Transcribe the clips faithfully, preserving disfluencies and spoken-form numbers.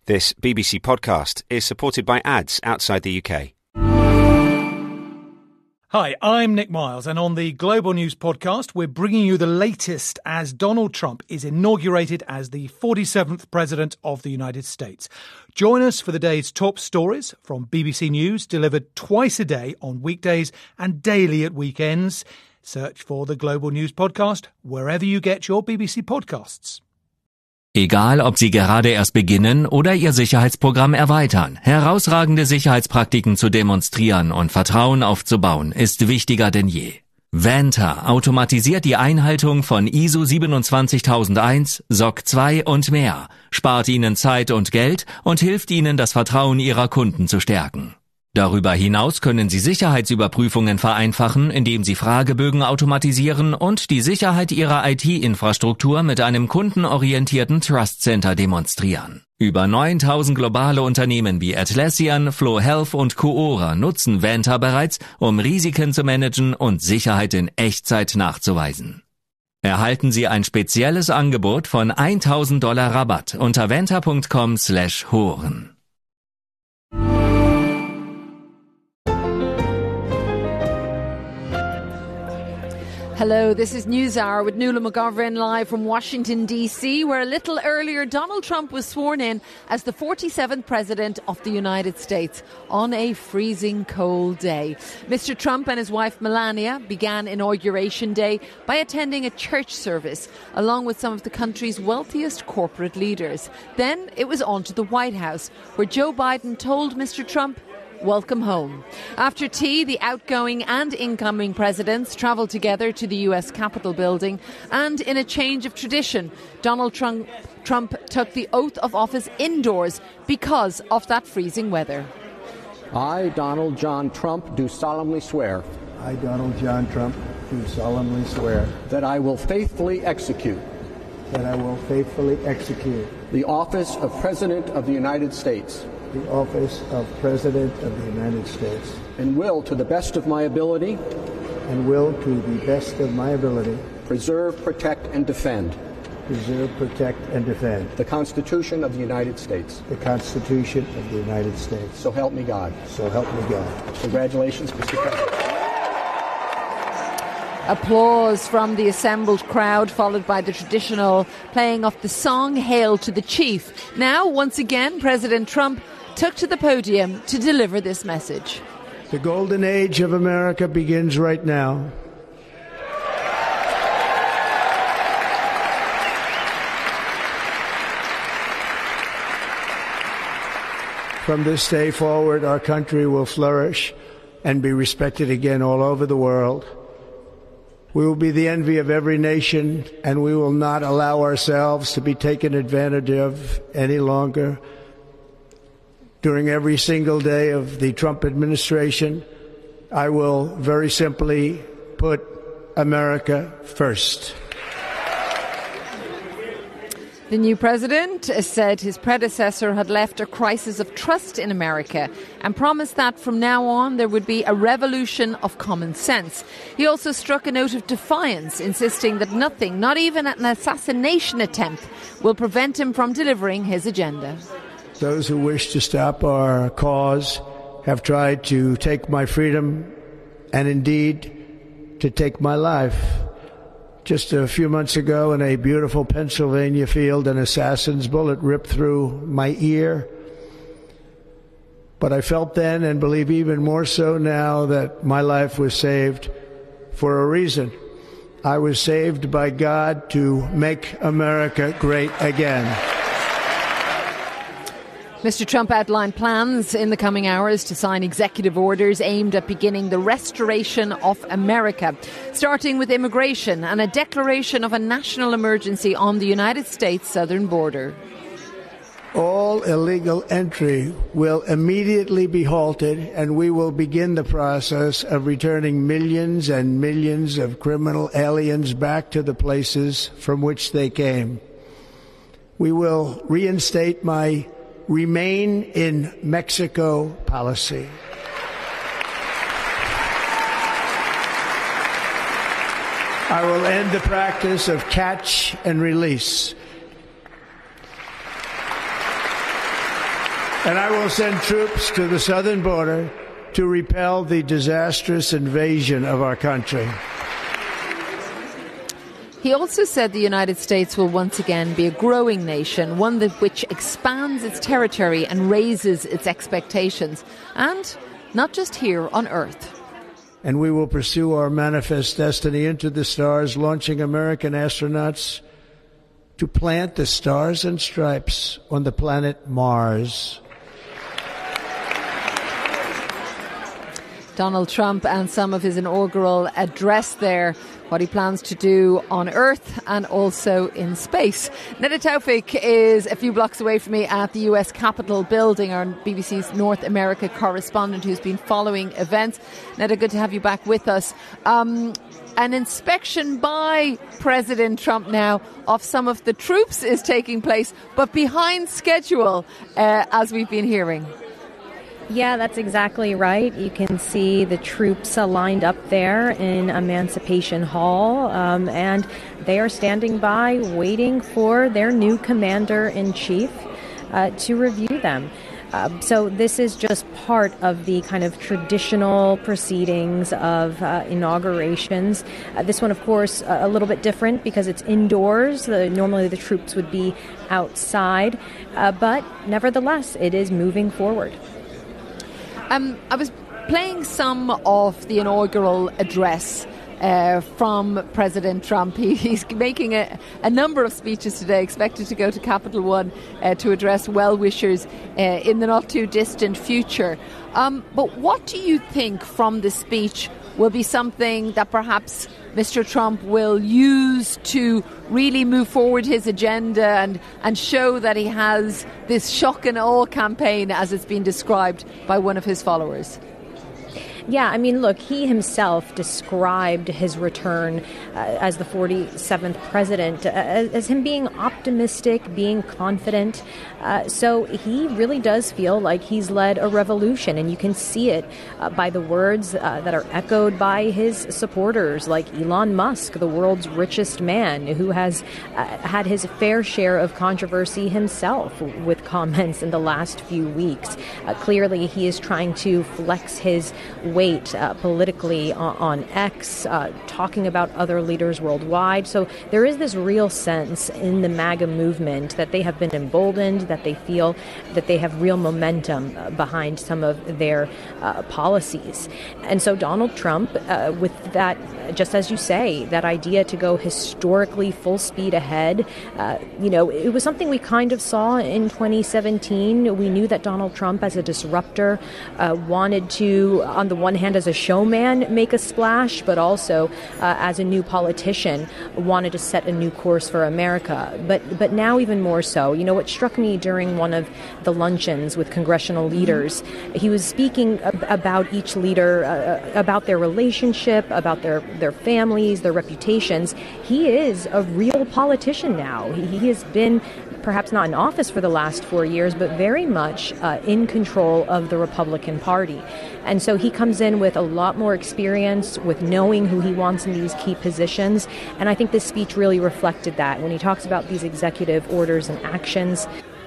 This B B C podcast is supported by ads outside the U K. Hi, I'm Nick Miles, and on the Global News podcast, we're bringing you the latest as Donald Trump is inaugurated as the forty-seventh President of the United States. Join us for the day's top stories from B B C News, delivered twice a day on weekdays and daily at weekends. Search for the Global News podcast wherever you get your B B C podcasts. Egal, ob Sie gerade erst beginnen oder Ihr Sicherheitsprogramm erweitern, herausragende Sicherheitspraktiken zu demonstrieren und Vertrauen aufzubauen, ist wichtiger denn je. Vanta automatisiert die Einhaltung von I S O siebenundzwanzigtausendeins, S O C zwei und mehr, spart Ihnen Zeit und Geld und hilft Ihnen, das Vertrauen Ihrer Kunden zu stärken. Darüber hinaus können Sie Sicherheitsüberprüfungen vereinfachen, indem Sie Fragebögen automatisieren und die Sicherheit Ihrer I T-Infrastruktur mit einem kundenorientierten Trust Center demonstrieren. Über neuntausend globale Unternehmen wie Atlassian, Flow Health und Coora nutzen Vanta bereits, um Risiken zu managen und Sicherheit in Echtzeit nachzuweisen. Erhalten Sie ein spezielles Angebot von tausend Dollar Rabatt unter vanta punkt com slash horen. Hello, this is NewsHour with Nuala McGovern live from Washington, D C, where a little earlier Donald Trump was sworn in as the forty-seventh President of the United States on a freezing cold day. Mister Trump and his wife Melania began Inauguration Day by attending a church service along with some of the country's wealthiest corporate leaders. Then it was on to the White House, where Joe Biden told Mister Trump, "Welcome home." After tea, the outgoing and incoming presidents travelled together to the U S Capitol building, and in a change of tradition, Donald Trump, Trump took the oath of office indoors because of that freezing weather. I, Donald John Trump, do solemnly swear. I, Donald John Trump, do solemnly swear. That I will faithfully execute. That I will faithfully execute. The office of President of the United States. The office of President of the United States. And will, to the best of my ability. And will, to the best of my ability. Preserve, protect, and defend. Preserve, protect, and defend. The Constitution of the United States. The Constitution of the United States. So help me God. So help me God. Congratulations, Mister President. Applause from the assembled crowd, followed by the traditional playing of the song Hail to the Chief. Now, once again, President Trump took to the podium to deliver this message. The golden age of America begins right now. From this day forward, our country will flourish and be respected again all over the world. We will be the envy of every nation, and we will not allow ourselves to be taken advantage of any longer. During every single day of the Trump administration, I will very simply put America first. The new president said his predecessor had left a crisis of trust in America and promised that from now on there would be a revolution of common sense. He also struck a note of defiance, insisting that nothing, not even an assassination attempt, will prevent him from delivering his agenda. Those who wish to stop our cause have tried to take my freedom and indeed to take my life. Just a few months ago in a beautiful Pennsylvania field, an assassin's bullet ripped through my ear. But I felt then, and believe even more so now, that my life was saved for a reason. I was saved by God to make America great again. Mister Trump outlined plans in the coming hours to sign executive orders aimed at beginning the restoration of America, starting with immigration and a declaration of a national emergency on the United States southern border. All illegal entry will immediately be halted, and we will begin the process of returning millions and millions of criminal aliens back to the places from which they came. We will reinstate my Remain in Mexico policy. I will end the practice of catch and release. And I will send troops to the southern border to repel the disastrous invasion of our country. He also said the United States will once again be a growing nation, one that which expands its territory and raises its expectations, and not just here on Earth. And we will pursue our manifest destiny into the stars, launching American astronauts to plant the stars and stripes on the planet Mars. Donald Trump and some of his inaugural address there, what he plans to do on Earth and also in space. Neda Tawfik is a few blocks away from me at the U S Capitol building, our B B C's North America correspondent who's been following events. Neda, good to have you back with us. Um, an inspection by President Trump now of some of the troops is taking place, but behind schedule, uh, as we've been hearing. Yeah, that's exactly right. You can see the troops uh, lined up there in Emancipation Hall, um, and they are standing by waiting for their new commander-in-chief uh, to review them. Uh, so this is just part of the kind of traditional proceedings of uh, inaugurations. Uh, this one, of course, uh, a little bit different because it's indoors. Uh, normally the troops would be outside, uh, but nevertheless, it is moving forward. Um, I was playing some of the inaugural address uh, from President Trump. He, he's making a, a number of speeches today, expected to go to Capital One uh, to address well-wishers uh, in the not-too-distant future. Um, but what do you think from the speech will be something that perhaps Mister Trump will use to really move forward his agenda and, and show that he has this shock and awe campaign, as it's been described by one of his followers? Yeah, I mean, look, he himself described his return uh, as the forty-seventh president uh, as, as him being optimistic, being confident. Uh, so he really does feel like he's led a revolution, and you can see it uh, by the words uh, that are echoed by his supporters, like Elon Musk, the world's richest man, who has uh, had his fair share of controversy himself with comments in the last few weeks. Uh, clearly, he is trying to flex his weight uh, politically on, on X, uh, talking about other leaders worldwide. So there is this real sense in the MAGA movement that they have been emboldened, that they feel that they have real momentum uh, behind some of their uh, policies. And so Donald Trump, uh, with that, just as you say, that idea to go historically full speed ahead, uh, you know, it was something we kind of saw in twenty seventeen. We knew that Donald Trump, as a disruptor, uh, wanted to, on the one hand, as a showman, make a splash, but also uh, as a new politician, wanted to set a new course for America. But but now even more so. You know, what struck me during one of the luncheons with congressional leaders, he was speaking ab- about each leader, uh, about their relationship, about their, their families, their reputations. He is a real politician now. He, he has been perhaps not in office for the last four years, but very much uh, in control of the Republican Party. And so he comes in with a lot more experience, with knowing who he wants in these key positions. And I think this speech really reflected that when he talks about these executive orders and actions.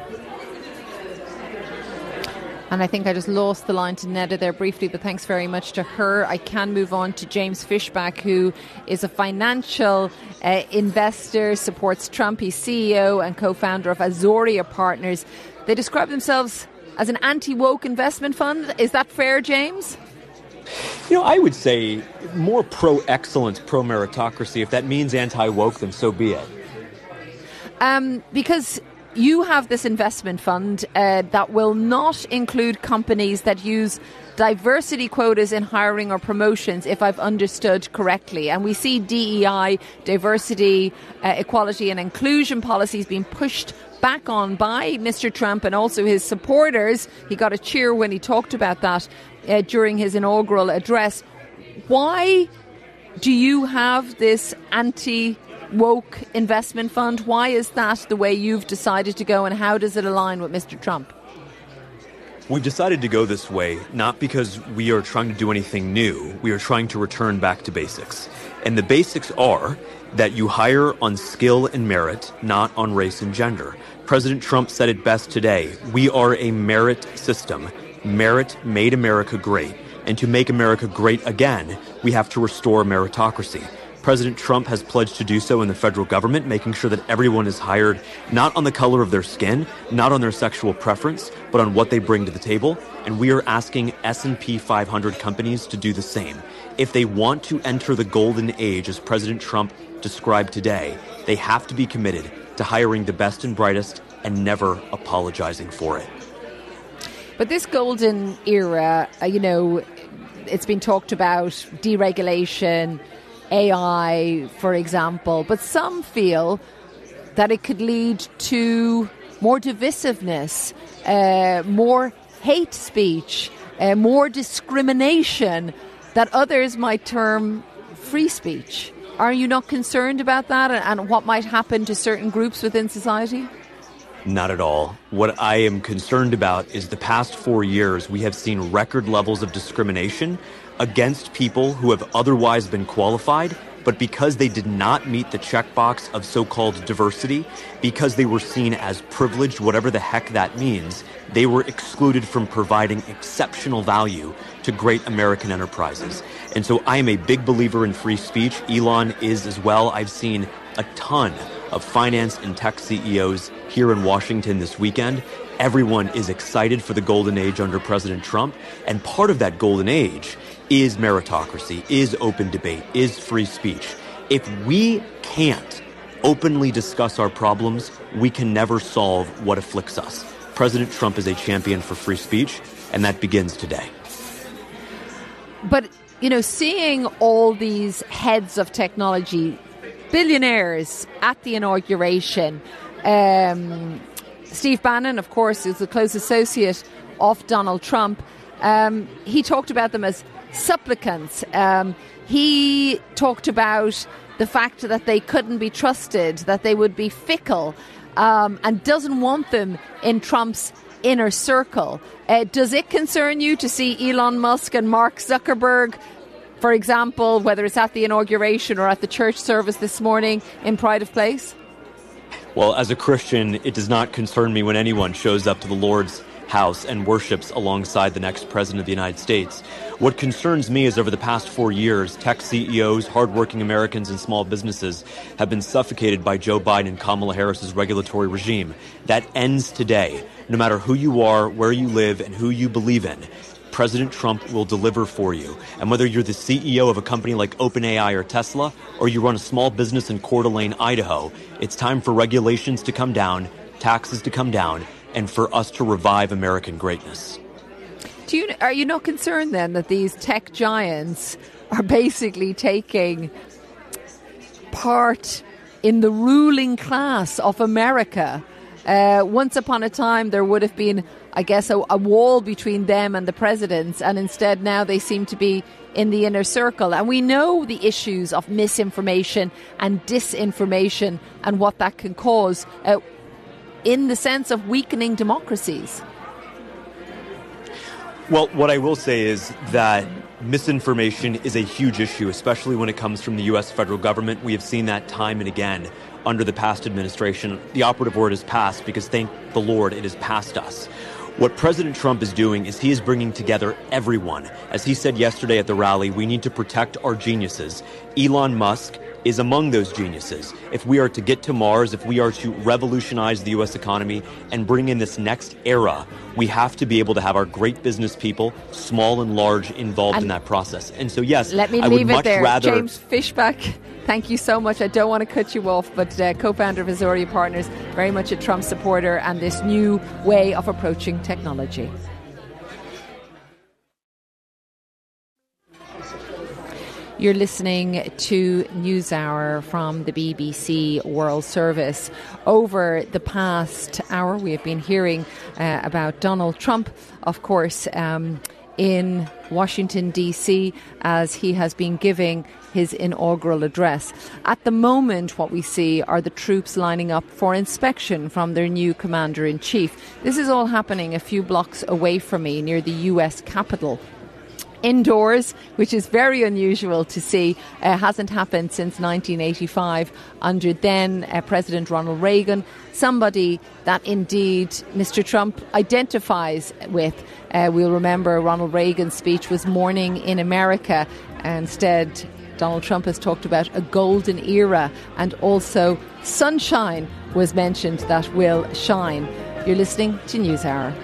And I think I just lost the line to Neda there briefly, but thanks very much to her. I can move on to James Fishback, who is a financial uh, investor, supports Trump. He's C E O and co-founder of Azoria Partners. They describe themselves as an anti-woke investment fund. Is that fair, James? You know, I would say more pro-excellence, pro-meritocracy. If that means anti-woke, then so be it. Um, because you have this investment fund uh, that will not include companies that use diversity quotas in hiring or promotions, if I've understood correctly. And we see D E I, diversity, uh, equality and inclusion policies being pushed back on by Mister Trump and also his supporters. He got a cheer when he talked about that uh, during his inaugural address. Why do you have this anti-woke investment fund? Why is that the way you've decided to go, and how does it align with Mister Trump? We've decided to go this way not because we are trying to do anything new. We are trying to return back to basics. And the basics are that you hire on skill and merit, not on race and gender. President Trump said it best today. We are a merit system. Merit made America great. And to make America great again, we have to restore meritocracy. President Trump has pledged to do so in the federal government, making sure that everyone is hired not on the color of their skin, not on their sexual preference, but on what they bring to the table. And we are asking S and P five hundred companies to do the same. If they want to enter the golden age, as President Trump described today, they have to be committed to hiring the best and brightest and never apologizing for it. But this golden era, uh, you know, it's been talked about, deregulation, A I, for example, but some feel that it could lead to more divisiveness, uh, more hate speech, uh, more discrimination that others might term free speech. Are you not concerned about that and, and what might happen to certain groups within society? Not at all. What I am concerned about is the past four years we have seen record levels of discrimination against people who have otherwise been qualified, but because they did not meet the checkbox of so-called diversity, because they were seen as privileged, whatever the heck that means, they were excluded from providing exceptional value to great American enterprises. And so I am a big believer in free speech. Elon is as well. I've seen a ton of finance and tech C E Os here in Washington this weekend. Everyone is excited for the golden age under President Trump. And part of that golden age is meritocracy, is open debate, is free speech. If we can't openly discuss our problems, we can never solve what afflicts us. President Trump is a champion for free speech, and that begins today. But, you know, seeing all these heads of technology, billionaires at the inauguration, um, Steve Bannon, of course, is a close associate of Donald Trump. Um, he talked about them as supplicants. Um, he talked about the fact that they couldn't be trusted, that they would be fickle, um, and doesn't want them in Trump's inner circle. Uh, does it concern you to see Elon Musk and Mark Zuckerberg, for example, whether it's at the inauguration or at the church service this morning, in pride of place? Well, as a Christian, it does not concern me when anyone shows up to the Lord's house and worships alongside the next president of the United States. What concerns me is over the past four years, tech C E Os, hardworking Americans, and small businesses have been suffocated by Joe Biden and Kamala Harris's regulatory regime. That ends today. No matter who you are, where you live, and who you believe in, President Trump will deliver for you. And whether you're the C E O of a company like OpenAI or Tesla, or you run a small business in Coeur d'Alene, Idaho, it's time for regulations to come down, taxes to come down, and for us to revive American greatness. Do you, are you not concerned then that these tech giants are basically taking part in the ruling class of America? Uh, once upon a time, there would have been, I guess, a, a wall between them and the presidents, and instead now they seem to be in the inner circle. And we know the issues of misinformation and disinformation and what that can cause uh, in the sense of weakening democracies. Well, what I will say is that misinformation is a huge issue, especially when it comes from the U S federal government. We have seen that time and again under the past administration. The operative word is past because, thank the Lord, it is past us. What President Trump is doing is he is bringing together everyone. As he said yesterday at the rally, we need to protect our geniuses. Elon Musk is among those geniuses. If we are to get to Mars, if we are to revolutionize the U S economy and bring in this next era, we have to be able to have our great business people, small and large, involved and in that process. And so, yes, let me I leave would it much there. rather... James Fishback, thank you so much. I don't want to cut you off, but uh, co-founder of Azoria Partners, very much a Trump supporter and this new way of approaching technology. You're listening to NewsHour from the B B C World Service. Over the past hour, we have been hearing uh, about Donald Trump, of course, um, in Washington, D C, as he has been giving his inaugural address. At the moment, what we see are the troops lining up for inspection from their new commander-in-chief. This is all happening a few blocks away from me, near the U S Capitol. Indoors, which is very unusual to see, uh, hasn't happened since nineteen eighty-five under then uh, President Ronald Reagan, somebody that indeed Mister Trump identifies with. Uh, we'll remember Ronald Reagan's speech was Morning in America. Instead, Donald Trump has talked about a golden era, and also sunshine was mentioned that will shine. You're listening to NewsHour.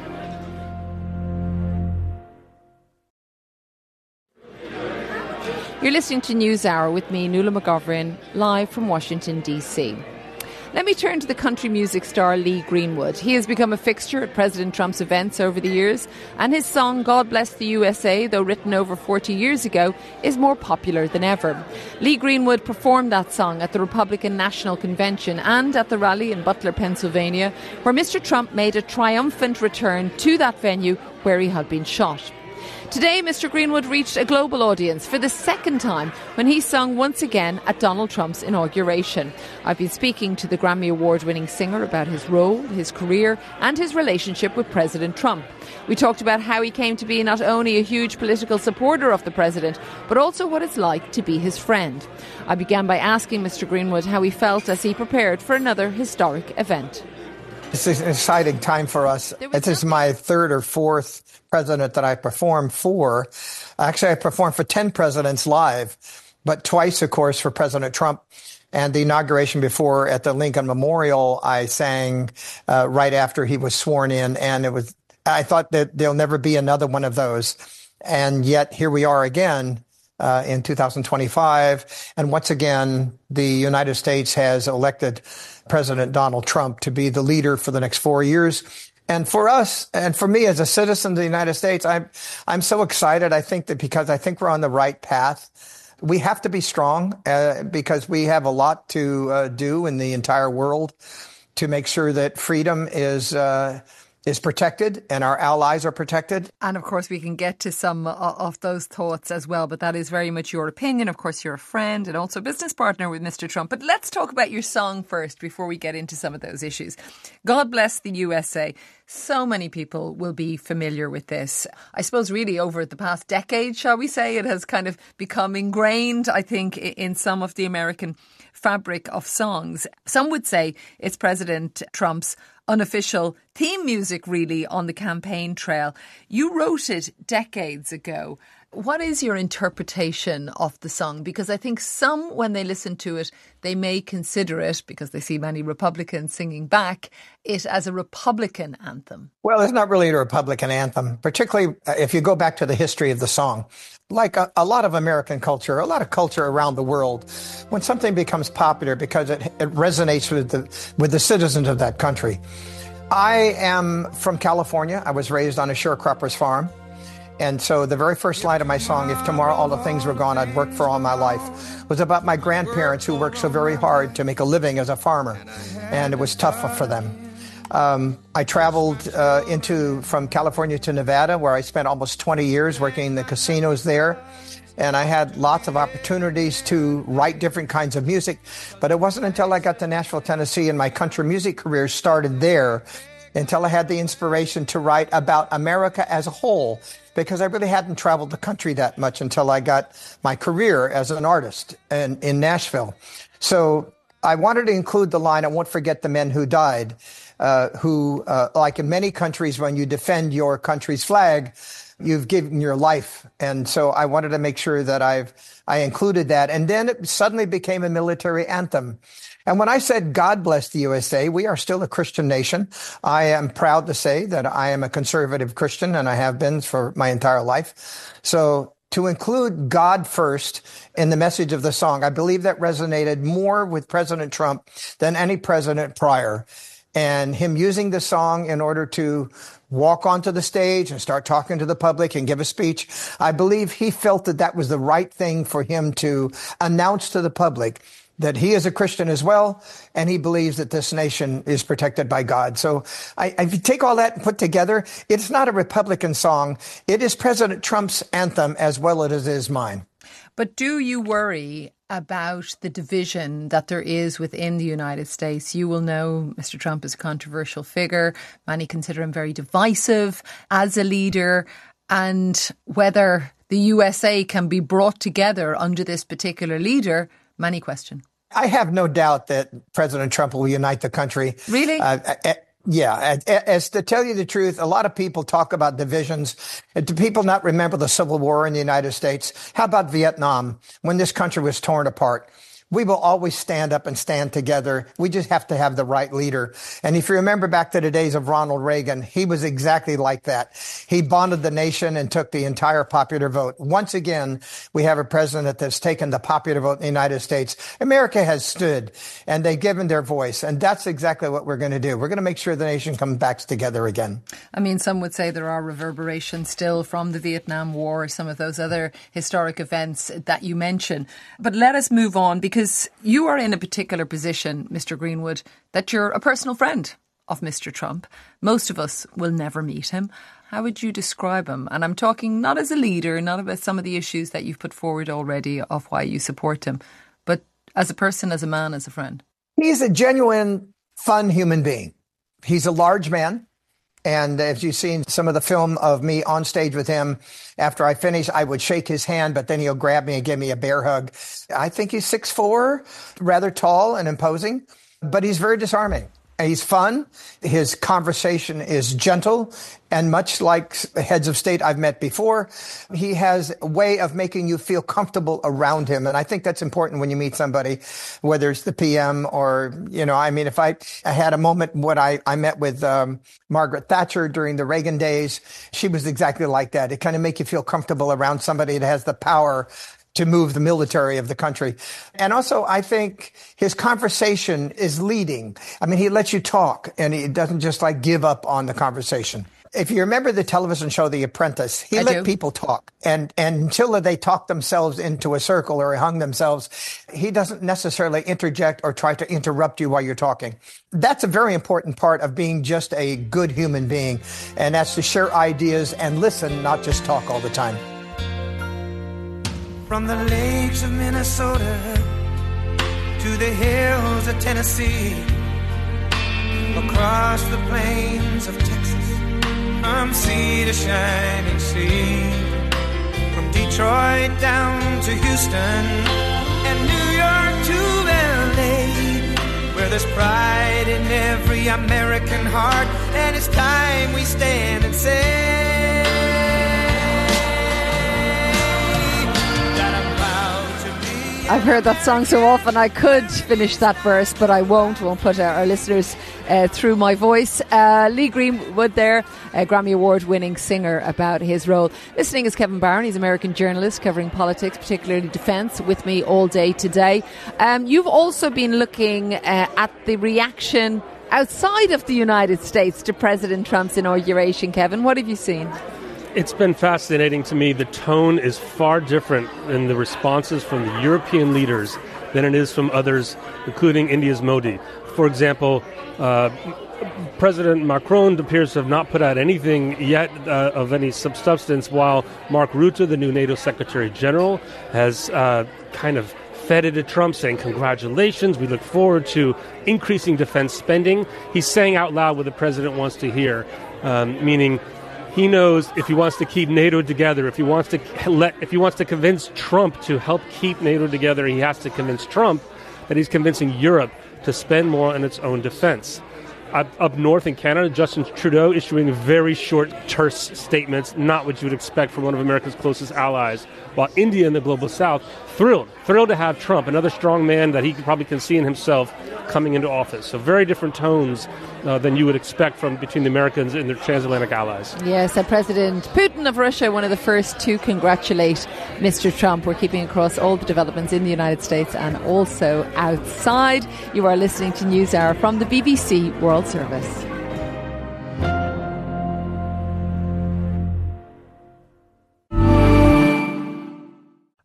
You're listening to NewsHour with me, Nuala McGovern, live from Washington, D C. Let me turn to the country music star Lee Greenwood. He has become a fixture at President Trump's events over the years, and his song God Bless the U S A, though written over forty years ago, is more popular than ever. Lee Greenwood performed that song at the Republican National Convention and at the rally in Butler, Pennsylvania, where Mister Trump made a triumphant return to that venue where he had been shot. Today, Mister Greenwood reached a global audience for the second time when he sung once again at Donald Trump's inauguration. I've been speaking to the Grammy Award-winning singer about his role, his career and his relationship with President Trump. We talked about how he came to be not only a huge political supporter of the president, but also what it's like to be his friend. I began by asking Mister Greenwood how he felt as he prepared for another historic event. It's an exciting time for us. This is my third or fourth president that I performed for. Actually, I performed for ten presidents live, but twice, of course, for President Trump. And the inauguration before at the Lincoln Memorial, I sang uh, right after he was sworn in. And it was, I thought that there'll never be another one of those. And yet here we are again uh, in two thousand twenty-five. And once again, the United States has elected President Donald Trump to be the leader for the next four years. And for us, and for me as a citizen of the United States, I'm, I'm so excited. I think that because I think we're on the right path. We have to be strong uh, because we have a lot to uh, do in the entire world to make sure that freedom is uh, is protected and our allies are protected. And of course, we can get to some of those thoughts as well, but that is very much your opinion. Of course, you're a friend and also a business partner with Mister Trump. But let's talk about your song first before we get into some of those issues. God Bless the U S A. So many people will be familiar with this. I suppose really over the past decade, shall we say, it has kind of become ingrained, I think, in some of the American fabric of songs. Some would say it's President Trump's unofficial theme music, really, on the campaign trail. You wrote it decades ago. What is your interpretation of the song? Because I think some, when they listen to it, they may consider it, because they see many Republicans singing back, it as a Republican anthem. Well, it's not really a Republican anthem, particularly if you go back to the history of the song. Like a, a lot of American culture, a lot of culture around the world, when something becomes popular because it, it resonates with the, with the citizens of that country. I am from California. I was raised on a sharecropper's farm. And so the very first line of my song, If Tomorrow All the Things Were Gone, I'd Work for All My Life, was about my grandparents who worked so very hard to make a living as a farmer. And it was tough for them. Um, I traveled uh, into from California to Nevada, where I spent almost twenty years working in the casinos there. And I had lots of opportunities to write different kinds of music. But it wasn't until I got to Nashville, Tennessee, and my country music career started there, until I had the inspiration to write about America as a whole, because I really hadn't traveled the country that much until I got my career as an artist in, in Nashville. So I wanted to include the line, I won't forget the men who died, uh, who, uh, like in many countries, when you defend your country's flag, you've given your life. And so I wanted to make sure that I've, I included that. And then it suddenly became a military anthem. And when I said God bless the U S A, we are still a Christian nation. I am proud to say that I am a conservative Christian, and I have been for my entire life. So to include God first in the message of the song, I believe that resonated more with President Trump than any president prior. And him using the song in order to walk onto the stage and start talking to the public and give a speech, I believe he felt that that was the right thing for him to announce to the public that he is a Christian as well, and he believes that this nation is protected by God. So I, if you take all that and put together, it's not a Republican song. It is President Trump's anthem as well as it is mine. But do you worry about the division that there is within the United States? You will know Mister Trump is a controversial figure. Many consider him very divisive as a leader, and whether the U S A can be brought together under this particular leader, many question. I have no doubt that President Trump will unite the country. Really? Uh, uh, yeah. As to tell you the truth, a lot of people talk about divisions. Do people not remember the Civil War in the United States? How about Vietnam, when this country was torn apart? We will always stand up and stand together. We just have to have the right leader. And if you remember back to the days of Ronald Reagan, he was exactly like that. He bonded the nation and took the entire popular vote. Once again, we have a president that's taken the popular vote in the United States. America has stood, and they've given their voice. And that's exactly what we're going to do. We're going to make sure the nation comes back together again. I mean, some would say there are reverberations still from the Vietnam War, some of those other historic events that you mention. But let us move on, because Because you are in a particular position, Mister Greenwood, that you're a personal friend of Mister Trump. Most of us will never meet him. How would you describe him? And I'm talking not as a leader, not about some of the issues that you've put forward already of why you support him, but as a person, as a man, as a friend. He's a genuine, fun human being. He's a large man. And as you've seen some of the film of me on stage with him, after I finish, I would shake his hand, but then he'll grab me and give me a bear hug. I think he's six foot four, rather tall and imposing, but he's very disarming. He's fun. His conversation is gentle. And much like heads of state I've met before, he has a way of making you feel comfortable around him. And I think that's important when you meet somebody, whether it's the P M or, you know, I mean, if I, I had a moment when I, I met with um, Margaret Thatcher during the Reagan days, she was exactly like that. It kind of makes you feel comfortable around somebody that has the power to move the military of the country. And also, I think his conversation is leading. I mean, he lets you talk, and he doesn't just like give up on the conversation. If you remember the television show The Apprentice, he I let do. people talk. And, and until they talk themselves into a circle or hung themselves, he doesn't necessarily interject or try to interrupt you while you're talking. That's a very important part of being just a good human being. And that's to share ideas and listen, not just talk all the time. From the lakes of Minnesota to the hills of Tennessee, across the plains of Texas, from sea to shining sea, from Detroit down to Houston and New York to L A, where there's pride in every American heart, and it's time we stand and say, I've heard that song so often I could finish that verse, but I won't. Won't put our, our listeners uh, through my voice. Uh, Lee Greenwood there, a Grammy Award winning singer, about his role. Listening is Kevin Barron. He's an American journalist covering politics, particularly defence, with me all day today. Um, you've also been looking uh, at the reaction outside of the United States to President Trump's inauguration. Kevin, what have you seen? It's been fascinating to me. The tone is far different in the responses from the European leaders than it is from others, including India's Modi. For example, uh, President Macron appears to have not put out anything yet uh, of any substance, while Mark Rutte, the new NATO Secretary General, has uh, kind of feted to Trump, saying, congratulations, we look forward to increasing defense spending. He's saying out loud what the president wants to hear, um, meaning he knows if he wants to keep NATO together, if he wants to let, if he wants to convince Trump to help keep NATO together, he has to convince Trump that he's convincing Europe to spend more on its own defense. Up, up north in Canada, Justin Trudeau issuing very short, terse statements, not what you would expect from one of America's closest allies, while India in the global south, thrilled, thrilled to have Trump, another strong man that he probably can see in himself coming into office. So very different tones uh, than you would expect from between the Americans and their transatlantic allies. Yes, and President Putin of Russia, one of the first to congratulate Mister Trump. We're keeping across all the developments in the United States and also outside. You are listening to NewsHour from the B B C World Service.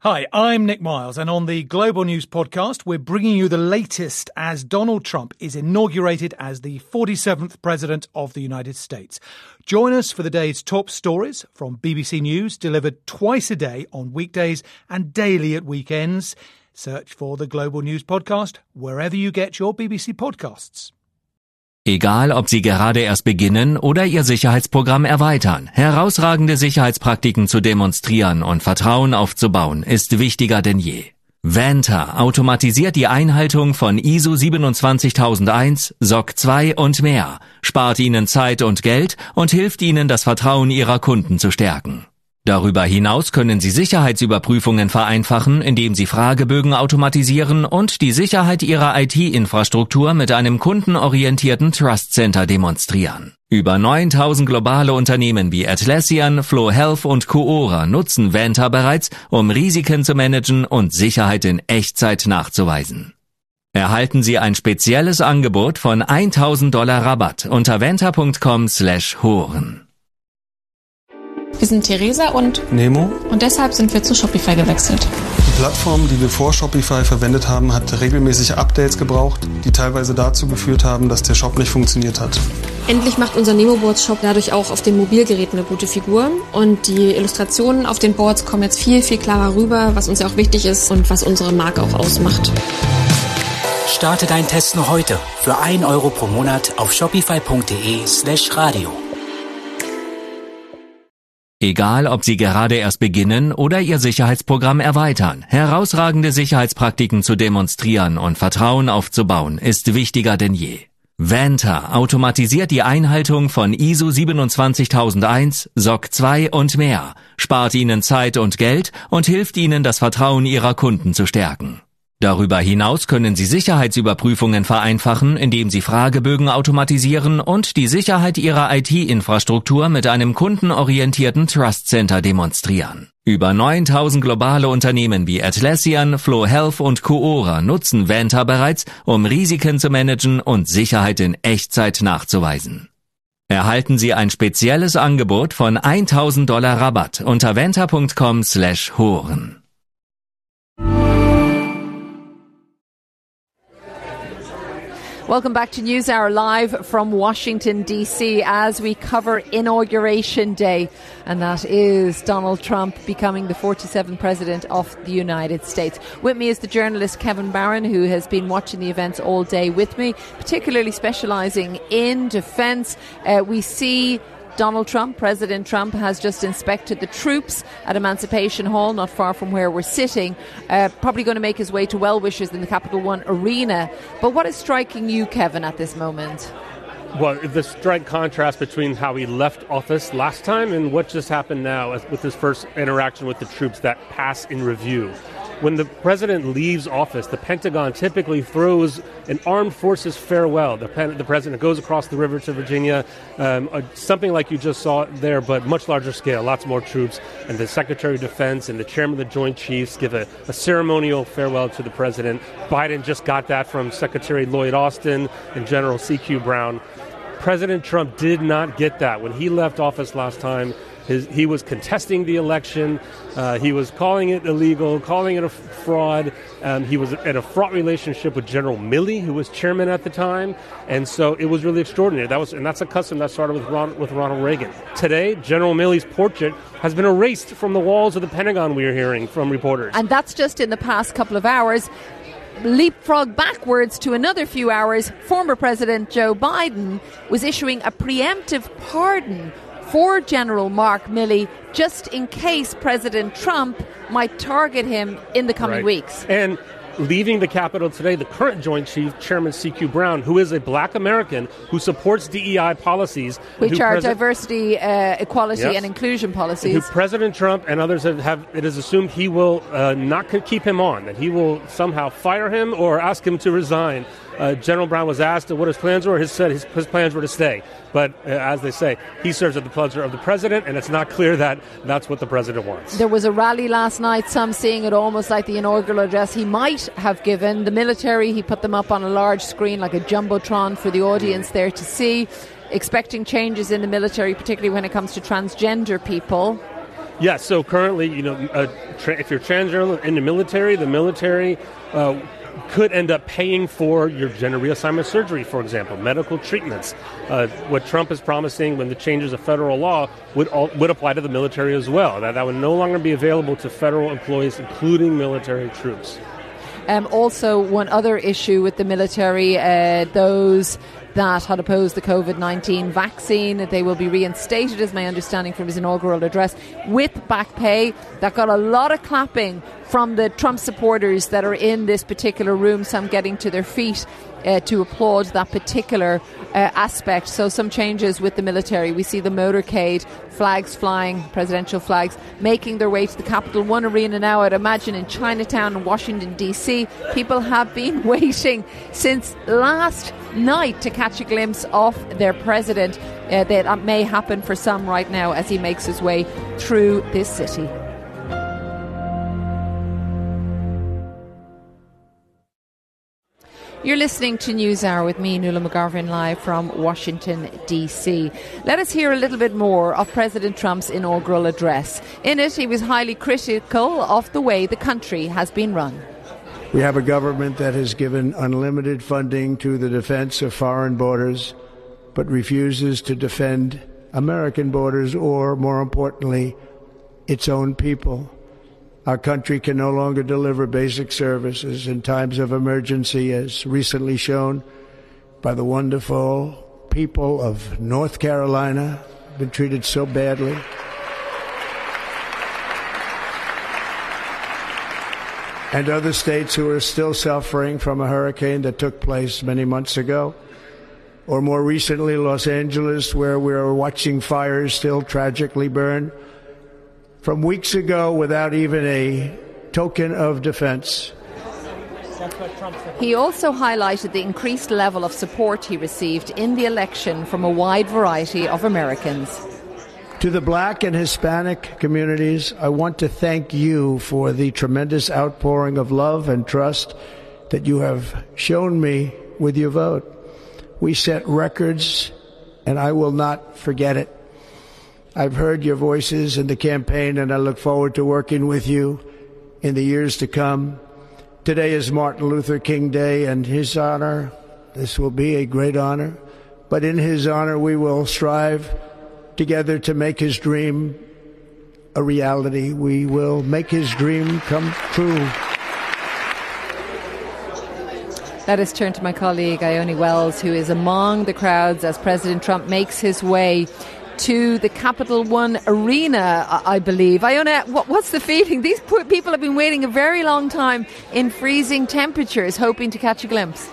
Hi, I'm Nick Miles, and on the Global News Podcast, we're bringing you the latest as Donald Trump is inaugurated as the forty-seventh President of the United States. Join us for the day's top stories from B B C News, delivered twice a day on weekdays and daily at weekends. Search for the Global News Podcast wherever you get your B B C podcasts. Egal, ob Sie gerade erst beginnen oder Ihr Sicherheitsprogramm erweitern, herausragende Sicherheitspraktiken zu demonstrieren und Vertrauen aufzubauen, ist wichtiger denn je. Vanta automatisiert die Einhaltung von I S O siebenundzwanzigtausendeins, S O C zwei und mehr, spart Ihnen Zeit und Geld und hilft Ihnen, das Vertrauen Ihrer Kunden zu stärken. Darüber hinaus können Sie Sicherheitsüberprüfungen vereinfachen, indem Sie Fragebögen automatisieren und die Sicherheit Ihrer I T-Infrastruktur mit einem kundenorientierten Trust Center demonstrieren. Über neuntausend globale Unternehmen wie Atlassian, Flow Health und Coora nutzen Vanta bereits, um Risiken zu managen und Sicherheit in Echtzeit nachzuweisen. Erhalten Sie ein spezielles Angebot von tausend Dollar Rabatt unter vanta punkt com slash horen. Wir sind Theresa und Nemo und deshalb sind wir zu Shopify gewechselt. Die Plattform, die wir vor Shopify verwendet haben, hat regelmäßig Updates gebraucht, die teilweise dazu geführt haben, dass der Shop nicht funktioniert hat. Endlich macht unser Nemo-Boards-Shop dadurch auch auf den Mobilgeräten eine gute Figur und die Illustrationen auf den Boards kommen jetzt viel, viel klarer rüber, was uns ja auch wichtig ist und was unsere Marke auch ausmacht. Starte deinen Test noch heute für ein Euro pro Monat auf shopify.de slash radio. Egal, ob Sie gerade erst beginnen oder Ihr Sicherheitsprogramm erweitern, herausragende Sicherheitspraktiken zu demonstrieren und Vertrauen aufzubauen, ist wichtiger denn je. Vanta automatisiert die Einhaltung von I S O siebenundzwanzigtausendeins, S O C zwei und mehr, spart Ihnen Zeit und Geld und hilft Ihnen, das Vertrauen Ihrer Kunden zu stärken. Darüber hinaus können Sie Sicherheitsüberprüfungen vereinfachen, indem Sie Fragebögen automatisieren und die Sicherheit Ihrer I T-Infrastruktur mit einem kundenorientierten Trust Center demonstrieren. Über neuntausend globale Unternehmen wie Atlassian, Flow Health und Coora nutzen Vanta bereits, um Risiken zu managen und Sicherheit in Echtzeit nachzuweisen. Erhalten Sie ein spezielles Angebot von tausend Dollar Rabatt unter vanta punkt com slash horen. Welcome back to NewsHour live from Washington, D C as we cover Inauguration Day, and that is Donald Trump becoming the forty-seventh President of the United States. With me is the journalist Kevin Barron, who has been watching the events all day with me, particularly specialising in defence. Uh, we see Donald Trump, President Trump, has just inspected the troops at Emancipation Hall, not far from where we're sitting. Uh, probably going to make his way to well-wishers in the Capital One Arena. But what is striking you, Kevin, at this moment? Well, the strike contrast between how he left office last time and what just happened now with his first interaction with the troops, that pass in review. When the president leaves office, the Pentagon typically throws an armed forces farewell. The, pen, the president goes across the river to Virginia, um, uh, something like you just saw there, but much larger scale, lots more troops. And the Secretary of Defense and the Chairman of the Joint Chiefs give a, a ceremonial farewell to the president. Biden just got that from Secretary Lloyd Austin and General C Q Brown. President Trump did not get that. When he left office last time, His, he was contesting the election. Uh, he was calling it illegal, calling it a fraud. Um, he was in a fraught relationship with General Milley, who was chairman at the time. And so it was really extraordinary. That was, and that's a custom that started with, Ron, with Ronald Reagan. Today, General Milley's portrait has been erased from the walls of the Pentagon, we are hearing from reporters. And that's just in the past couple of hours. Leapfrog backwards to another few hours, former President Joe Biden was issuing a preemptive pardon for General Mark Milley, just in case President Trump might target him in the coming right. weeks. And leaving the Capitol today, the current Joint Chief, Chairman C Q Brown, who is a black American who supports D E I policies. Which are Presi- diversity, uh, equality yes. and inclusion policies. Who President Trump and others have, have it is assumed he will uh, not keep him on, that he will somehow fire him or ask him to resign. Uh, General Brown was asked what his plans were. He said his, his plans were to stay. But uh, as they say, he serves at the pleasure of the president, and it's not clear that that's what the president wants. There was a rally last night, some seeing it almost like the inaugural address he might have given. The military, he put them up on a large screen like a jumbotron for the audience there to see, expecting changes in the military, particularly when it comes to transgender people. Yeah, so currently, you know, uh, tra- if you're transgender in the military, the military uh, could end up paying for your gender reassignment surgery, for example, medical treatments. Uh, what Trump is promising when the changes of federal law would all, would apply to the military as well. That, that would no longer be available to federal employees, including military troops. Um, also, one other issue with the military, uh, those that had opposed the COVID nineteen vaccine, they will be reinstated, is my understanding from his inaugural address, with back pay. That got a lot of clapping from the Trump supporters that are in this particular room, some getting to their feet uh, to applaud that particular uh, aspect. So some changes with the military. We see the motorcade, flags flying, presidential flags, making their way to the Capital One Arena now. I'd imagine in Chinatown and Washington, D C, people have been waiting since last night to catch a glimpse of their president. Uh, that may happen for some right now as he makes his way through this city. You're listening to NewsHour with me, Nuala McGovern, live from Washington, D C. Let us hear a little bit more of President Trump's inaugural address. In it, he was highly critical of the way the country has been run. We have a government that has given unlimited funding to the defense of foreign borders, but refuses to defend American borders or, more importantly, its own people. Our country can no longer deliver basic services in times of emergency, as recently shown by the wonderful people of North Carolina, been treated so badly. And other states who are still suffering from a hurricane that took place many months ago. Or more recently, Los Angeles, where we are watching fires still tragically burn from weeks ago without even a token of defense. He also highlighted the increased level of support he received in the election from a wide variety of Americans. To the Black and Hispanic communities, I want to thank you for the tremendous outpouring of love and trust that you have shown me with your vote. We set records, and I will not forget it. I've heard your voices in the campaign, and I look forward to working with you in the years to come. Today is Martin Luther King Day, and his honor, this will be a great honor, but in his honor we will strive together to make his dream a reality. We will make his dream come true. Let us turn to my colleague Ione Wells, who is among the crowds as President Trump makes his way to the Capital One Arena, I believe. Ione, what's the feeling? These poor people have been waiting a very long time in freezing temperatures, hoping to catch a glimpse.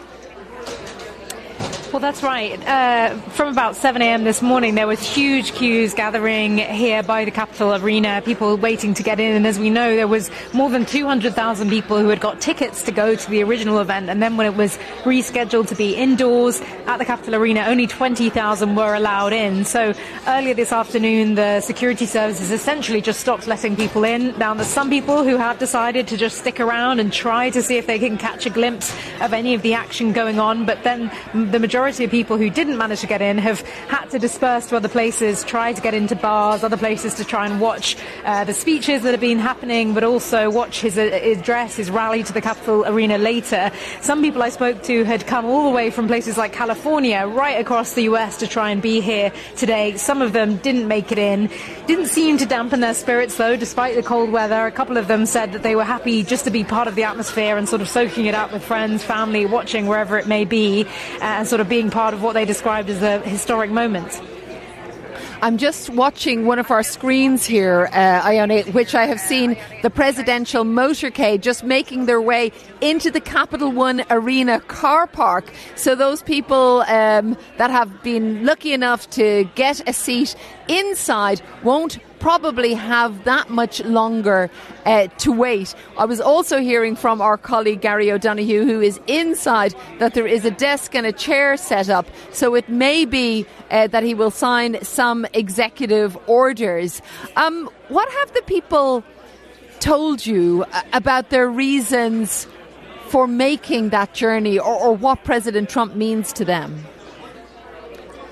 Well, that's right. Uh, from about seven a.m. this morning, there was huge queues gathering here by the Capitol Arena, people waiting to get in. And as we know, there was more than two hundred thousand people who had got tickets to go to the original event. And then when it was rescheduled to be indoors at the Capitol Arena, only twenty thousand were allowed in. So earlier this afternoon, the security services essentially just stopped letting people in. Now, there's some people who have decided to just stick around and try to see if they can catch a glimpse of any of the action going on. But then the majority majority of people who didn't manage to get in have had to disperse to other places, try to get into bars, other places to try and watch uh, the speeches that have been happening, but also watch his, uh, his address, his rally to the Capitol Arena later. Some people I spoke to had come all the way from places like California, right across the U S to try and be here today. Some of them didn't make it in. Didn't seem to dampen their spirits, though, despite the cold weather. A couple of them said that they were happy just to be part of the atmosphere and sort of soaking it up with friends, family, watching wherever it may be, uh, and sort of being part of what they described as a historic moment. I'm just watching one of our screens here, uh, Ione, which I have seen the presidential motorcade just making their way into the Capital One Arena car park. So those people um, that have been lucky enough to get a seat inside won't probably have that much longer uh, to wait. I was also hearing from our colleague Gary O'Donoghue, who is inside, that there is a desk and a chair set up. So it may be uh, that he will sign some executive orders. Um, what have the people told you about their reasons for making that journey, or, or what President Trump means to them?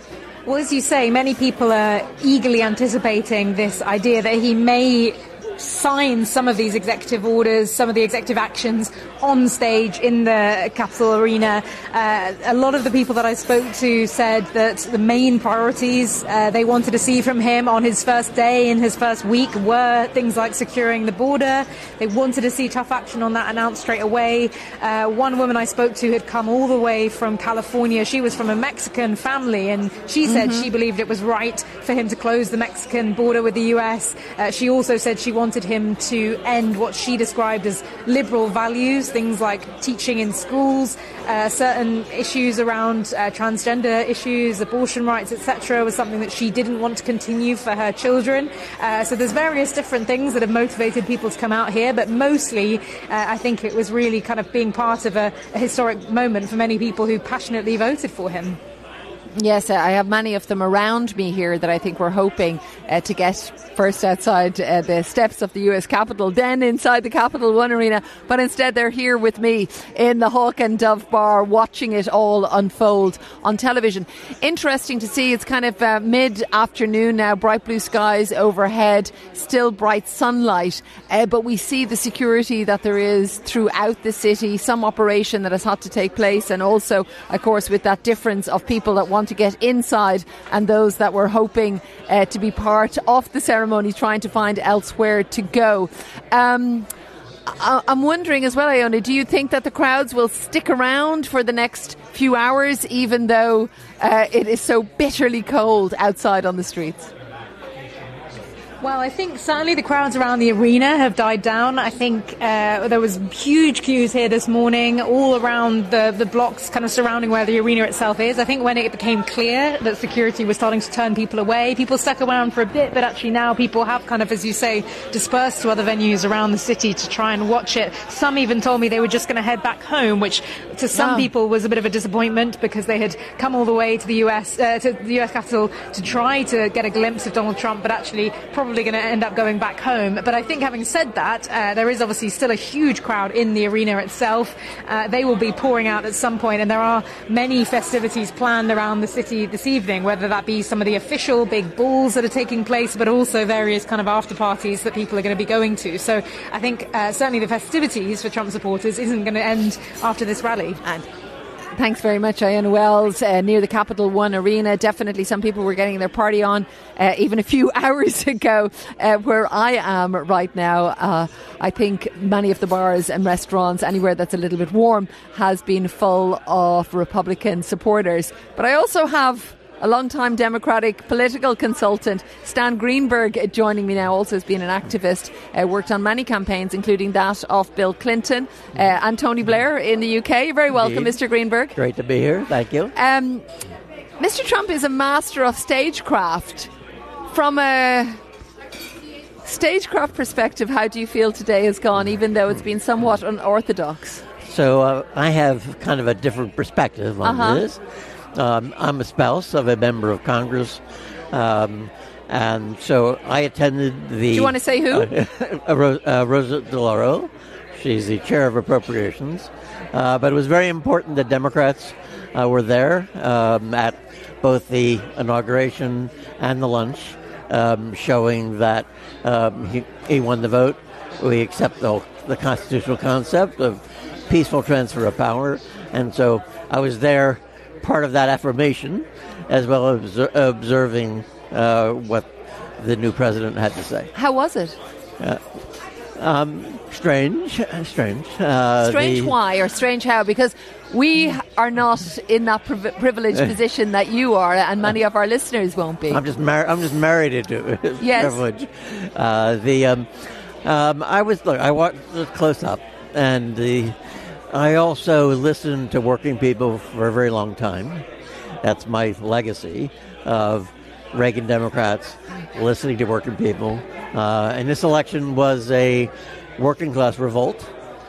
Well, as you say, many people are eagerly anticipating this idea that he may sign some of these executive orders, some of the executive actions on stage in the Capitol Arena. Uh, a lot of the people that I spoke to said that the main priorities uh, they wanted to see from him on his first day, in his first week, were things like securing the border. They wanted to see tough action on that announced straight away. Uh, one woman I spoke to had come all the way from California. She was from a Mexican family, and she said mm-hmm. she believed it was right for him to close the Mexican border with the U S. Uh, she also said she wanted him to end what she described as liberal values, things like teaching in schools, uh, certain issues around uh, transgender issues, abortion rights, et cetera, was something that she didn't want to continue for her children. Uh, so there's various different things that have motivated people to come out here, but mostly uh, I think it was really kind of being part of a, a historic moment for many people who passionately voted for him. Yes, I have many of them around me here that I think we're hoping uh, to get first outside uh, the steps of the U S Capitol, then inside the Capital One Arena. But instead they're here with me in the Hawk and Dove bar, watching it all unfold on television. Interesting to see. It's kind of uh, mid-afternoon now, bright blue skies overhead, still bright sunlight. Uh, but we see the security that there is throughout the city, some operation that has had to take place, and also, of course, with that difference of people that want to get inside and those that were hoping uh, to be part of the ceremony, trying to find elsewhere to go. Um, I- I'm wondering as well, Iona, do you think that the crowds will stick around for the next few hours, even though uh, it is so bitterly cold outside on the streets? Well, I think certainly the crowds around the arena have died down. I think uh, there was huge queues here this morning, all around the, the blocks kind of surrounding where the arena itself is. I think when it became clear that security was starting to turn people away, people stuck around for a bit, but actually now people have kind of, as you say, dispersed to other venues around the city to try and watch it. Some even told me they were just going to head back home, which to some wow. people was a bit of a disappointment because they had come all the way to the U S, uh, to the U S Capitol to try to get a glimpse of Donald Trump, but actually probably going to end up going back home. But I think having said that, uh, there is obviously still a huge crowd in the arena itself. Uh, they will be pouring out at some point, and there are many festivities planned around the city this evening, whether that be some of the official big balls that are taking place, but also various kind of after parties that people are going to be going to. So I think uh, certainly the festivities for Trump supporters isn't going to end after this rally. And thanks very much, Iona Wells, uh, near the Capital One Arena. Definitely some people were getting their party on uh, even a few hours ago. Uh, where I am right now, uh, I think many of the bars and restaurants, anywhere that's a little bit warm, has been full of Republican supporters. But I also have a long-time Democratic political consultant, Stan Greenberg, joining me now. Also has been an activist, uh, worked on many campaigns, including that of Bill Clinton uh, and Tony Blair in the U K. You're very welcome, Indeed. Mister Greenberg. Great to be here. Thank you. Um, Mister Trump is a master of stagecraft. From a stagecraft perspective, how do you feel today has gone, even though it's been somewhat unorthodox? So uh, I have kind of a different perspective on uh-huh. this. Um, I'm a spouse of a member of Congress, um, and so I attended the... Do you want to say who? Uh, uh, Rosa DeLauro. She's the chair of Appropriations. Uh, but it was very important that Democrats uh, were there um, at both the inauguration and the lunch, um, showing that um, he, he won the vote. We accept the, the constitutional concept of peaceful transfer of power, and so I was there, part of that affirmation, as well as obser- observing uh, what the new president had to say. How was it? Uh, um, strange, strange. Uh, strange the, why, or strange how? Because we are not in that priv- privileged position that you are, and many of our listeners won't be. I'm just mar- I'm just married into it. Yes. Privilege. Uh, the um, um, I was look. I watched it close up, and the. I also listened to working people for a very long time. That's my legacy of Reagan Democrats, listening to working people. Uh, and this election was a working class revolt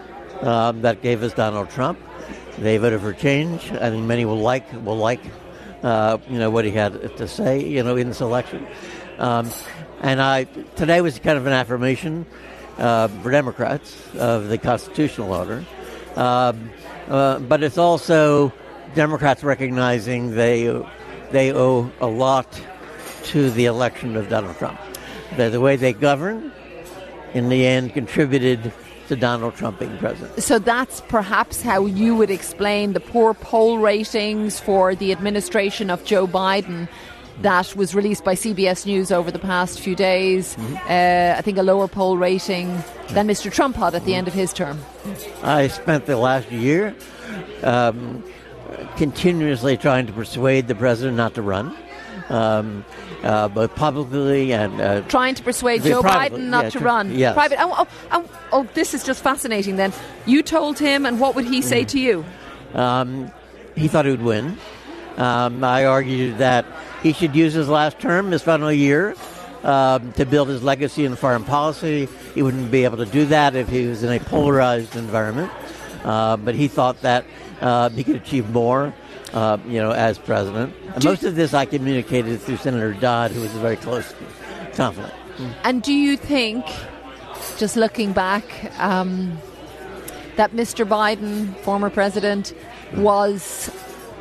um, that gave us Donald Trump. They voted for change. I think many will like will like uh, you know what he had to say you know in this election. Um, and I today was kind of an affirmation uh, for Democrats of the constitutional order. Um, uh, but it's also Democrats recognizing they they owe a lot to the election of Donald Trump. The, the way they govern, in the end, contributed to Donald Trump being president. So that's perhaps how you would explain the poor poll ratings for the administration of Joe Biden that was released by C B S News over the past few days. Mm-hmm. Uh, I think a lower poll rating than Mister Trump had at the end of his term. I spent the last year um, continuously trying to persuade the president not to run, um, uh, both publicly and... Uh, trying to persuade Joe privately, Biden not yeah, to to, run. Yes. Private. Oh, oh, oh, oh, this is just fascinating then. You told him, and what would he say mm. to you? Um, he thought he would win. Um, I argued that he should use his last term, his final year, um, to build his legacy in foreign policy. He wouldn't be able to do that if he was in a polarized environment. Uh, but he thought that uh, he could achieve more, uh, you know, as president. And most of this I communicated through Senator Dodd, who was very close, confident. And do you think, just looking back, um, that Mister Biden, former president, was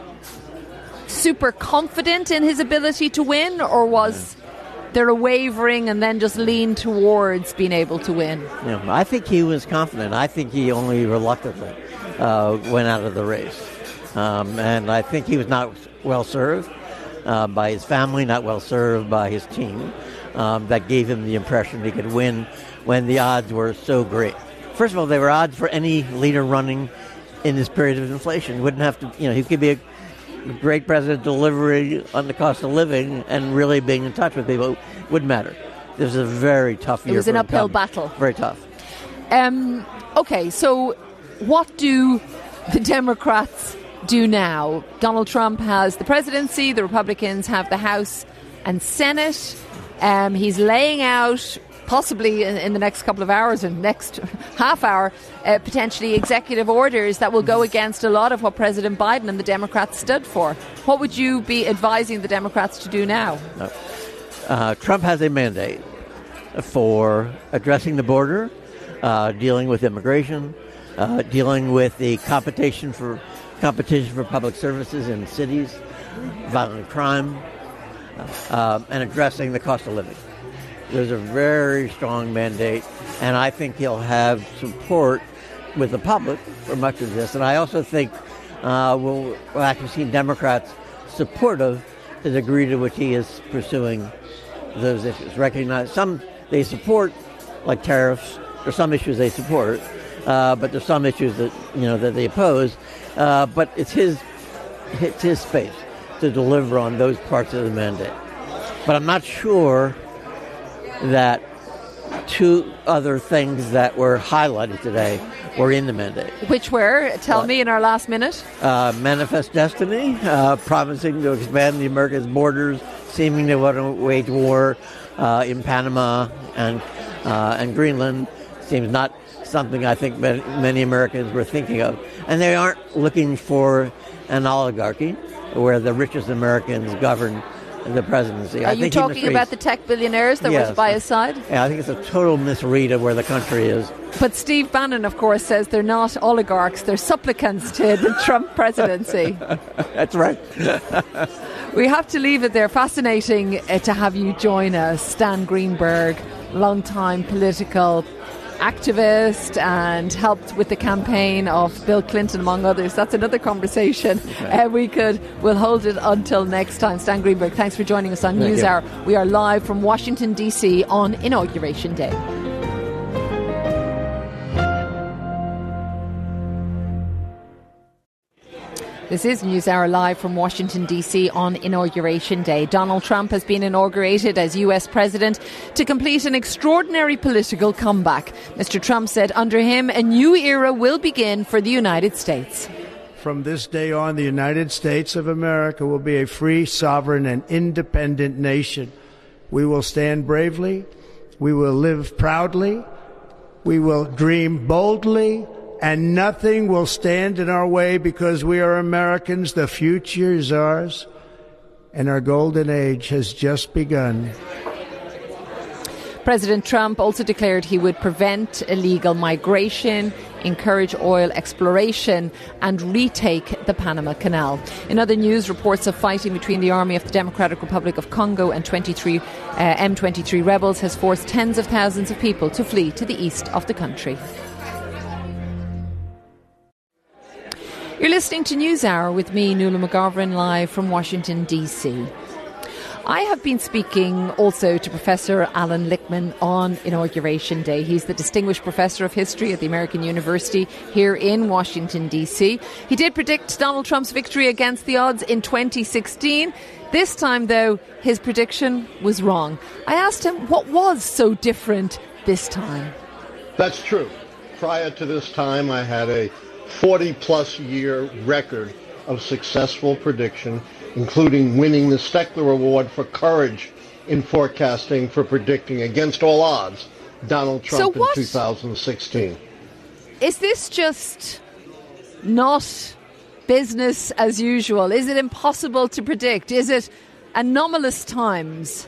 super confident in his ability to win, or was there a wavering and then just lean towards being able to win? Yeah, I think he was confident. I think he only reluctantly uh, went out of the race. Um, and I think he was not well served uh, by his family, not well served by his team. Um, that gave him the impression he could win when the odds were so great. First of all, they were odds for any leader running in this period of inflation. He wouldn't have to, you know, he could be a great president delivering on the cost of living and really being in touch with people. It wouldn't matter. This was a very tough year. It was an uphill incumbent. battle. Very tough. Um, okay, so what do the Democrats do now? Donald Trump has the presidency, the Republicans have the House and Senate. Um, he's laying out, possibly in, in the next couple of hours and next half hour, uh, potentially executive orders that will go against a lot of what President Biden and the Democrats stood for. What would you be advising the Democrats to do now? No. Uh, Trump has a mandate for addressing the border, uh, dealing with immigration, uh, dealing with the competition for competition for public services in cities, violent crime, uh, and addressing the cost of living. There's a very strong mandate, and I think he'll have support with the public for much of this. And I also think uh, we'll, we'll actually see Democrats supportive to the degree to which he is pursuing those issues. Recognize some they support, like tariffs. There's some issues they support, uh, but there's some issues that you know that they oppose. Uh, but it's his it's his space to deliver on those parts of the mandate. But I'm not sure that two other things that were highlighted today were in the mandate. Which were? Tell what? me in our last minute. Uh, Manifest Destiny, uh, promising to expand the America's borders, seeming to want to wage war uh, in Panama and uh, and Greenland. Seems not something I think many, many Americans were thinking of. And they aren't looking for an oligarchy where the richest Americans govern the presidency. Are I you think talking about the tech billionaires that yes, was by his side? Yeah, I think it's a total misread of where the country is. But Steve Bannon, of course, says they're not oligarchs, they're supplicants to the Trump presidency. That's right. We have to leave it there. Fascinating uh, to have you join us. Stan Greenberg, long-time political activist and helped with the campaign of Bill Clinton, among others. That's another conversation. Okay. Uh, we could, we'll hold it until next time. Stan Greenberg, thanks for joining us on News Hour. We are live from Washington, D C on Inauguration Day. This is NewsHour live from Washington, D C on Inauguration Day. Donald Trump has been inaugurated as U S President to complete an extraordinary political comeback. Mister Trump said under him, a new era will begin for the United States. From this day on, the United States of America will be a free, sovereign, and independent nation. We will stand bravely. We will live proudly. We will dream boldly. And nothing will stand in our way because we are Americans. The future is ours, and our golden age has just begun. President Trump also declared he would prevent illegal migration, encourage oil exploration and retake the Panama Canal. In other news, reports of fighting between the Army of the Democratic Republic of Congo and twenty-three uh, M twenty-three rebels has forced tens of thousands of people to flee to the east of the country. You're listening to NewsHour with me, Nuala McGovern, live from Washington, D C. I have been speaking also to Professor Alan Lichtman on Inauguration Day. He's the Distinguished Professor of History at the American University here in Washington, D C. He did predict Donald Trump's victory against the odds in twenty sixteen. This time, though, his prediction was wrong. I asked him what was so different this time. That's true. Prior to this time, I had a forty-plus year record of successful prediction, including winning the Steckler Award for courage in forecasting for predicting against all odds Donald Trump so in two thousand sixteen. Is this just not business as usual? Is it impossible to predict? Is it anomalous times?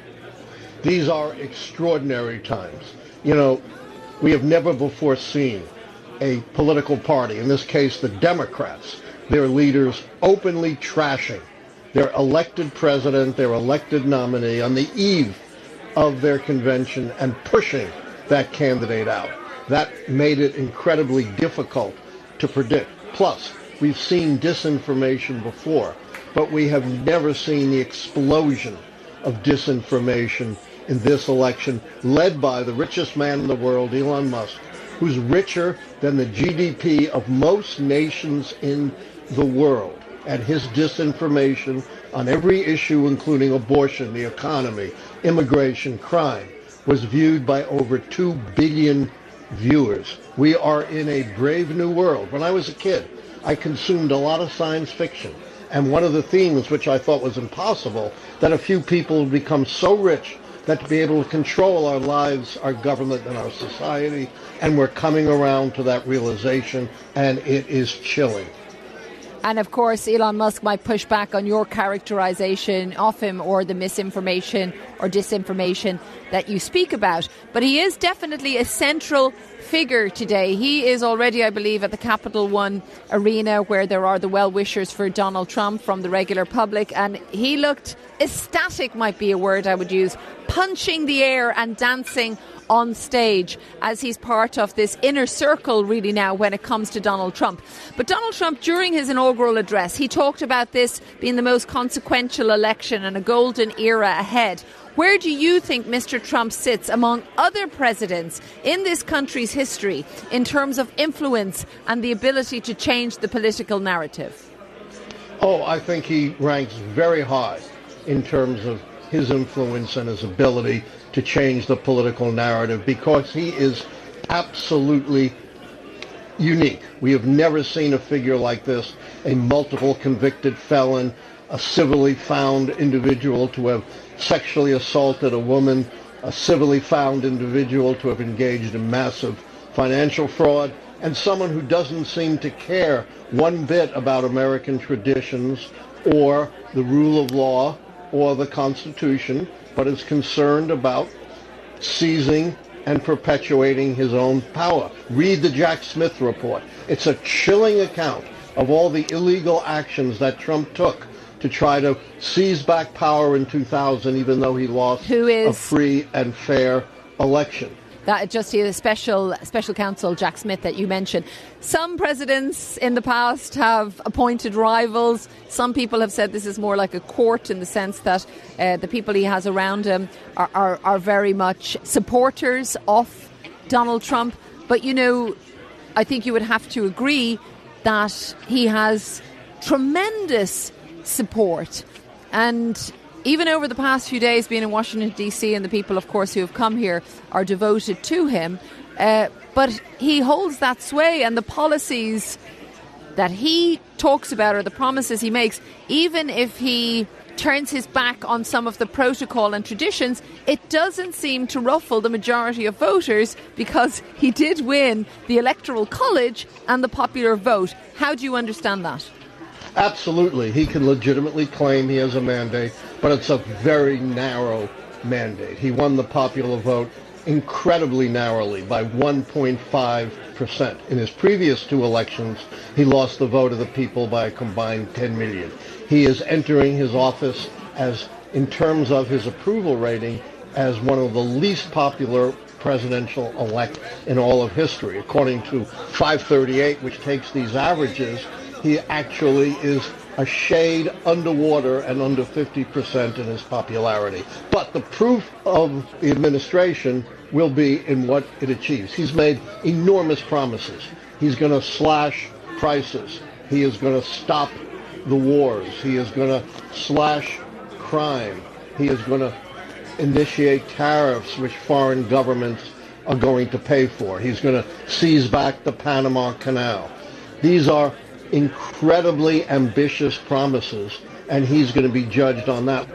These are extraordinary times. You know, we have never before seen a political party, in this case the Democrats, their leaders openly trashing their elected president, their elected nominee on the eve of their convention and pushing that candidate out. That made it incredibly difficult to predict. Plus, we've seen disinformation before, but we have never seen the explosion of disinformation in this election, led by the richest man in the world, Elon Musk, who's richer than the G D P of most nations in the world. And his disinformation on every issue, including abortion, the economy, immigration, crime, was viewed by over two billion viewers. We are in a brave new world. When I was a kid, I consumed a lot of science fiction. And one of the themes, which I thought was impossible, that a few people would become so rich that to be able to control our lives, our government, and our society. And we're coming around to that realization, and it is chilling. And of course, Elon Musk might push back on your characterization of him or the misinformation or disinformation that you speak about. But he is definitely a central figure today. He is already, I believe, at the Capital One arena where there are the well-wishers for Donald Trump from the regular public. And he looked ecstatic, might be a word I would use, punching the air and dancing on stage as he's part of this inner circle really now when it comes to Donald Trump. But Donald Trump, during his inaugural address, he talked about this being the most consequential election and a golden era ahead. Where do you think Mister Trump sits among other presidents in this country's history in terms of influence and the ability to change the political narrative? Oh, I think he ranks very high in terms of his influence and his ability to change the political narrative, because he is absolutely unique. We have never seen a figure like this, a multiple convicted felon, a civilly found individual to have sexually assaulted a woman, a civilly found individual to have engaged in massive financial fraud, and someone who doesn't seem to care one bit about American traditions or the rule of law or the Constitution, but is concerned about seizing and perpetuating his own power. Read the Jack Smith report. It's a chilling account of all the illegal actions that Trump took to try to seize back power in two thousand, even though he lost Who is? a free and fair election. That just the special special counsel Jack Smith that you mentioned. Some presidents in the past have appointed rivals. Some people have said this is more like a court in the sense that uh, the people he has around him are, are, are very much supporters of Donald Trump. But, you know, I think you would have to agree that he has tremendous support. And even over the past few days, being in Washington, D C, and the people, of course, who have come here are devoted to him. Uh, but he holds that sway, and the policies that he talks about or the promises he makes, even if he turns his back on some of the protocol and traditions, it doesn't seem to ruffle the majority of voters because he did win the Electoral College and the popular vote. How do you understand that? Absolutely. He can legitimately claim he has a mandate, but it's a very narrow mandate. He won the popular vote incredibly narrowly by one point five percent. In his previous two elections, he lost the vote of the people by a combined ten million. He is entering his office as, in terms of his approval rating, as one of the least popular presidential elect in all of history. According to five thirty-eight, which takes these averages, he actually is a shade underwater and under fifty percent in his popularity. But the proof of the administration will be in what it achieves. He's made enormous promises. He's going to slash prices. He is going to stop the wars. He is going to slash crime. He is going to initiate tariffs which foreign governments are going to pay for. He's going to seize back the Panama Canal. These are incredibly ambitious promises, and he's going to be judged on that.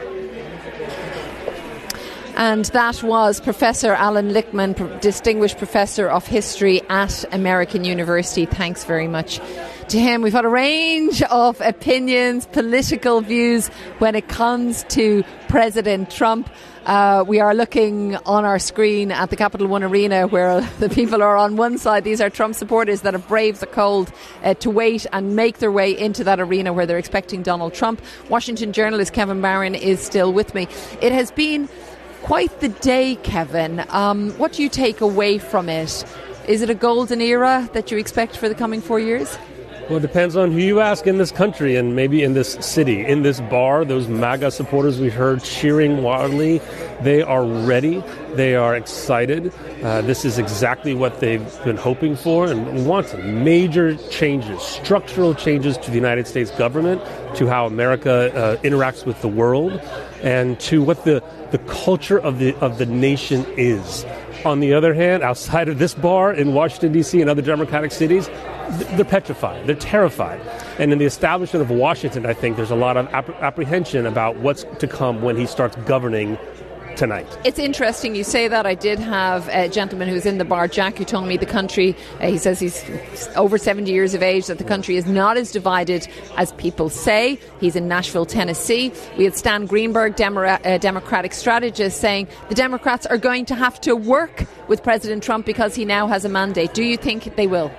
And that was Professor Alan Lichtman, Distinguished Professor of History at American University. Thanks very much to him. We've had a range of opinions, political views when it comes to President Trump. Uh, we are looking on our screen at the Capital One Arena where the people are on one side. These are Trump supporters that have braved the cold uh, to wait and make their way into that arena where they're expecting Donald Trump. Washington journalist Kevin Barron is still with me. It has been quite the day, Kevin. Um, what do you take away from it? Is it a golden era that you expect for the coming four years? Well, it depends on who you ask in this country and maybe in this city. In this bar, those MAGA supporters we heard cheering wildly, they are ready. They are excited. Uh, this is exactly what they've been hoping for and want. Major changes, structural changes to the United States government, to how America uh, interacts with the world, and to what the, the culture of the of the nation is. On the other hand, outside of this bar in Washington, D C and other Democratic cities, they're petrified. They're terrified. And in the establishment of Washington, I think there's a lot of ap- apprehension about what's to come when he starts governing tonight. It's interesting you say that. I did have a gentleman who's in the bar, Jack, who told me the country, uh, he says he's over seventy years of age, that the country is not as divided as people say. He's in Nashville, Tennessee. We had Stan Greenberg, Demo- uh, Democratic strategist, saying the Democrats are going to have to work with President Trump because he now has a mandate. Do you think they will?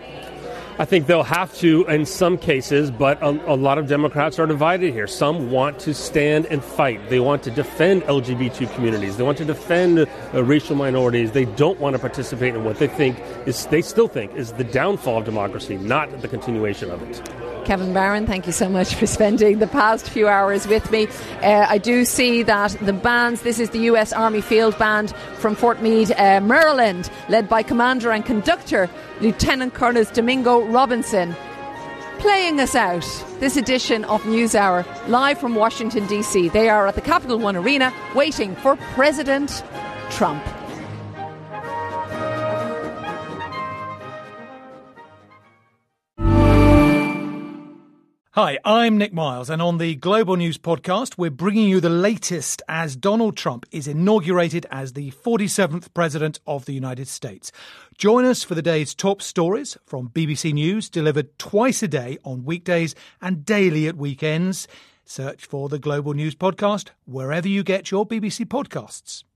I think they'll have to in some cases, but a, a lot of Democrats are divided here. Some want to stand and fight. They want to defend L G B T communities. They want to defend uh, racial minorities. They don't want to participate in what they think is, they still think is the downfall of democracy, not the continuation of it. Kevin Barron, thank you so much for spending the past few hours with me. Uh, I do see that the bands, this is the U S Army Field Band from Fort Meade, uh, Maryland, led by Commander and Conductor Lieutenant Colonel Domingo Robinson, playing us out this edition of NewsHour live from Washington, D C. They are at the Capital One Arena waiting for President Trump. Hi, I'm Nick Miles, and on the Global News Podcast, we're bringing you the latest as Donald Trump is inaugurated as the forty-seventh President of the United States. Join us for the day's top stories from B B C News, delivered twice a day on weekdays and daily at weekends. Search for the Global News Podcast wherever you get your B B C podcasts.